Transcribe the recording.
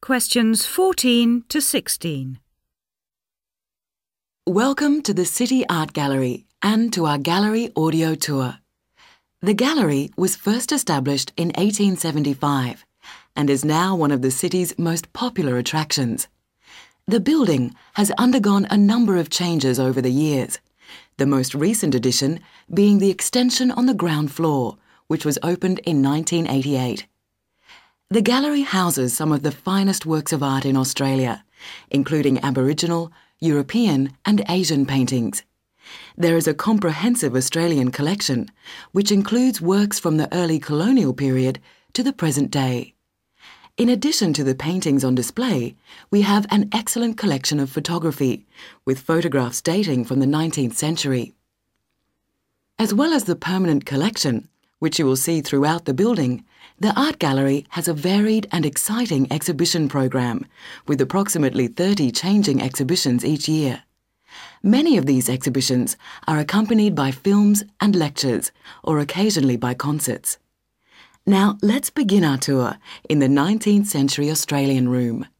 Questions 14 to 16. Welcome to the City Art Gallery and to our gallery audio tour. The gallery was first established in 1875 and is now one of the city's most popular attractions. The building has undergone a number of changes over the years, the most recent addition being the extension on the ground floor, which was opened in 1988. The gallery houses some of the finest works of art in Australia, including Aboriginal, European and Asian paintings. There is a comprehensive Australian collection, which includes works from the early colonial period to the present day. In addition to the paintings on display, we have an excellent collection of photography, with photographs dating from the 19th century. As well as the permanent collection, which you will see throughout the building, the Art Gallery has a varied and exciting exhibition program, with approximately 30 changing exhibitions each year. Many of these exhibitions are accompanied by films and lectures, or occasionally by concerts. Now, let's begin our tour in the 19th century Australian Room.